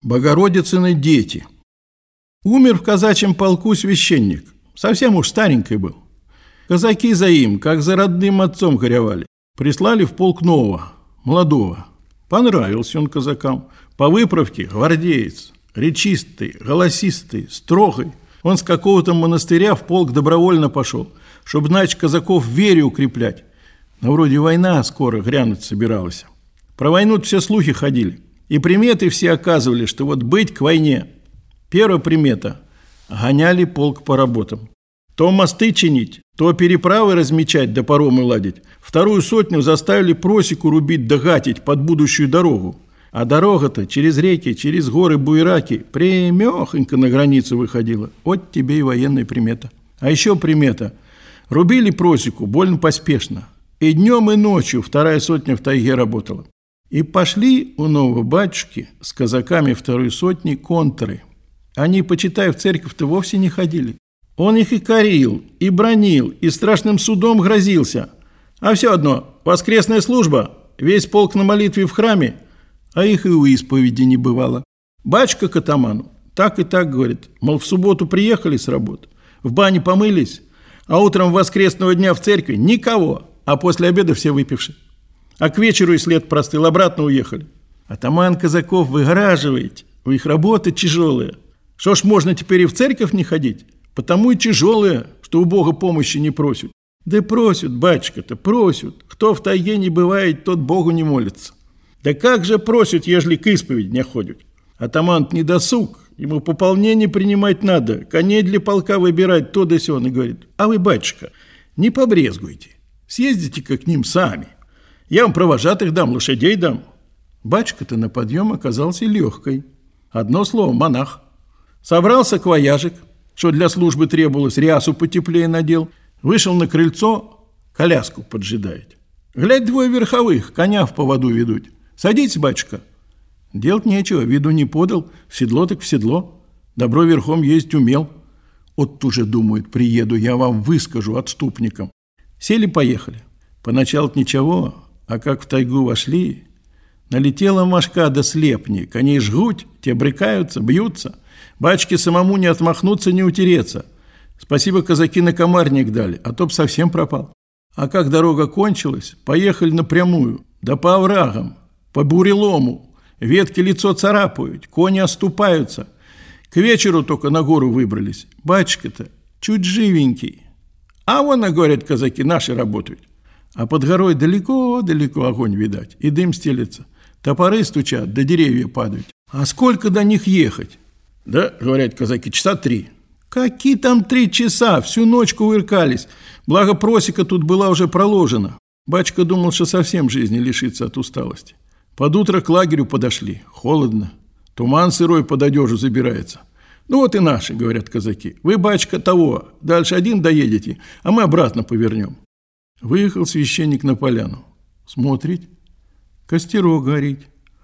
Богородицыны дети. Умер в казачьем полку священник. Совсем уж старенький был. Казаки за им, как за родным отцом, горевали. Прислали в полк нового, молодого. Понравился он казакам. По выправке гвардеец. Речистый, голосистый, строгий. Он с какого-то монастыря в полк добровольно пошел, чтобы, значит, казаков в вере укреплять. Но вроде война скоро грянуть собиралась. Про войну все слухи ходили. И приметы все оказывали, что вот быть к войне. Первая примета – гоняли полк по работам. То мосты чинить, то переправы размечать да паромы ладить. Вторую сотню заставили просеку рубить да гатить под будущую дорогу. А дорога-то через реки, через горы буераки прямехонько на границу выходила. Вот тебе и военная примета. А еще примета – рубили просеку больно поспешно. И днем, и ночью вторая сотня в тайге работала. И пошли у нового батюшки с казаками второй сотни контры. Они, почитай, в церковь-то вовсе не ходили. Он их и корил, и бранил, и страшным судом грозился. А все одно, воскресная служба, весь полк на молитве в храме, а их и у исповеди не бывало. Батюшка к атаману так и так говорит, мол, в субботу приехали с работы, в бане помылись, а утром воскресного дня в церкви никого, а после обеда все выпивши. А к вечеру и след простыл, обратно уехали. Атаман казаков выгораживаете, у их работа тяжелая. Что ж, можно теперь и в церковь не ходить? Потому и тяжелая, что у Бога помощи не просят. Да просят, батюшка-то, просят. Кто в тайге не бывает, тот Богу не молится. Да как же просят, ежели к исповеди не ходят? Атаман-то не досуг, ему пополнение принимать надо, коней для полка выбирать, то да сё. Он и говорит, а вы, батюшка, не побрезгуйте, съездите-ка к ним сами. Я вам провожатых дам, лошадей дам. Батюшка-то на подъем оказался легкой. Одно слово – монах. Собрался саквояжик, что для службы требовалось, рясу потеплее надел. Вышел на крыльцо, коляску поджидает. Глядь, двое верховых, коня в поводу ведут. Садитесь, батюшка. Делать нечего, виду не подал, в седло так в седло. Добро верхом ездить умел. Вот уже думают, приеду, я вам выскажу отступникам. Сели-поехали. Поначалу ничего, а как в тайгу вошли, налетела мошка до слепни, коней жгуть, те брыкаются, бьются. Батюшке самому не отмахнуться, не утереться. Спасибо, казаки на комарник дали, а то б совсем пропал. А как дорога кончилась, поехали напрямую, да по оврагам, по бурелому. Ветки лицо царапают, кони оступаются. К вечеру только на гору выбрались. Батюшка-то чуть живенький. А вон, говорят казаки, наши работают. А под горой далеко-далеко огонь видать, и дым стелется. Топоры стучат, да деревья падают. А сколько до них ехать? Да, говорят казаки, часа 3. Какие там 3 часа? Всю ночь кувыркались. Благо просека тут была уже проложена. Батюшка думал, что совсем жизни лишится от усталости. Под утро к лагерю подошли. Холодно. Туман сырой под одежу забирается. Ну вот и наши, говорят казаки. Вы, батюшка, того, дальше один доедете, а мы обратно повернем. Выехал священник на поляну. Смотрит, костерок горит.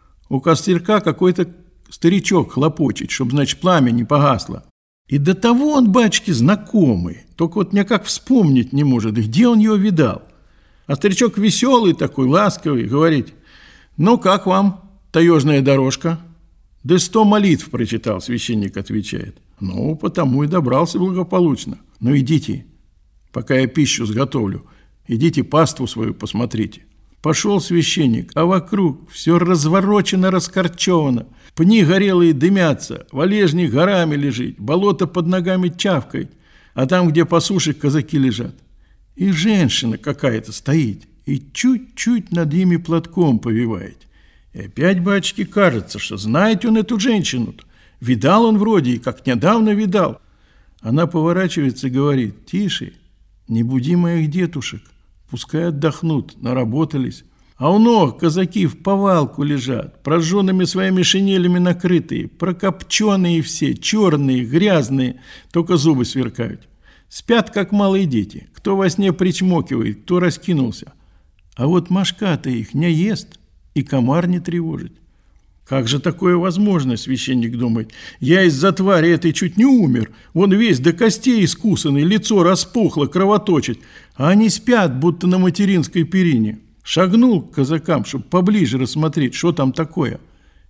У костерка какой-то старичок хлопочет, чтобы, значит, пламя не погасло. И до того он, батюшки, знакомый, только вот никак вспомнить не может, где он его видал. А старичок веселый такой, ласковый, говорит, ну как вам таежная дорожка? Да 100 молитв прочитал, священник отвечает. Ну, потому и добрался благополучно. Ну, идите, пока я пищу сготовлю. Идите паству свою посмотрите. Пошел священник, а вокруг все разворочено, раскорчевано. Пни горелые дымятся, валежник горами лежит, болото под ногами чавкает, а там, где по суше, казаки лежат. И женщина какая-то стоит, и чуть-чуть над ими платком повивает. И опять, батюшки, кажется, что знает он эту женщину-то. Видал он вроде, и как недавно видал. Она поворачивается и говорит, тише, не буди моих детушек. Пускай отдохнут, наработались. А у ног казаки в повалку лежат, прожженными своими шинелями накрытые, прокопченные все, черные, грязные, только зубы сверкают. Спят, как малые дети, кто во сне причмокивает, кто раскинулся. А вот мошка-то их не ест и комар не тревожит. Как же такое возможно, священник думает? Я из-за твари этой чуть не умер. Вон весь до костей искусанный, лицо распухло, кровоточит. А они спят, будто на материнской перине. Шагнул к казакам, чтобы поближе рассмотреть, что там такое.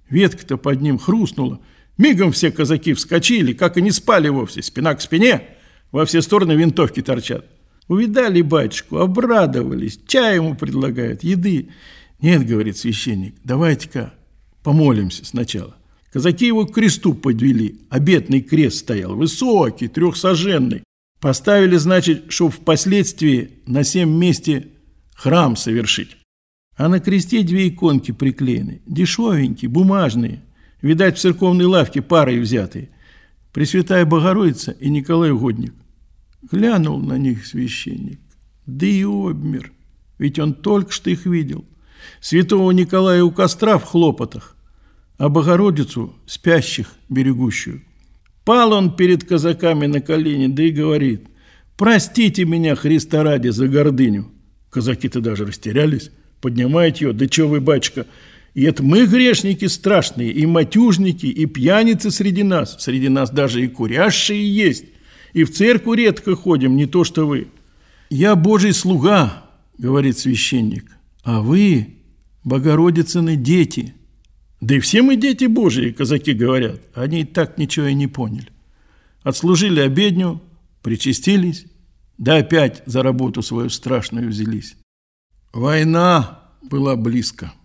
Ветка-то под ним хрустнула. Мигом все казаки вскочили, как и не спали вовсе, спина к спине, во все стороны винтовки торчат. Увидали батюшку, обрадовались, чай ему предлагают, еды. Нет, говорит священник, давайте-ка помолимся сначала. Казаки его к кресту подвели, обетный крест стоял, высокий, 3саженный. Поставили, значит, чтоб впоследствии на сем месте храм совершить. А на кресте 2 иконки приклеены, дешевенькие, бумажные, видать, в церковной лавке парой взятые. Пресвятая Богородица и Николай Угодник. Глянул на них священник, да и обмер, ведь он только что их видел. Святого Николая у костра в хлопотах, а Богородицу спящих берегущую. Пал он перед казаками на колени, да и говорит: «Простите меня, Христа ради, за гордыню». Казаки-то даже растерялись, поднимают ее: «Да чё вы, батюшка, и это мы грешники страшные, и матюжники, и пьяницы среди нас даже и курящие есть, и в церковь редко ходим, не то что вы». «Я Божий слуга», — говорит священник, «а вы Богородицыны дети». Да и все мы дети Божии, казаки говорят. Они и так ничего и не поняли. Отслужили обедню, причастились, да опять за работу свою страшную взялись. Война была близко.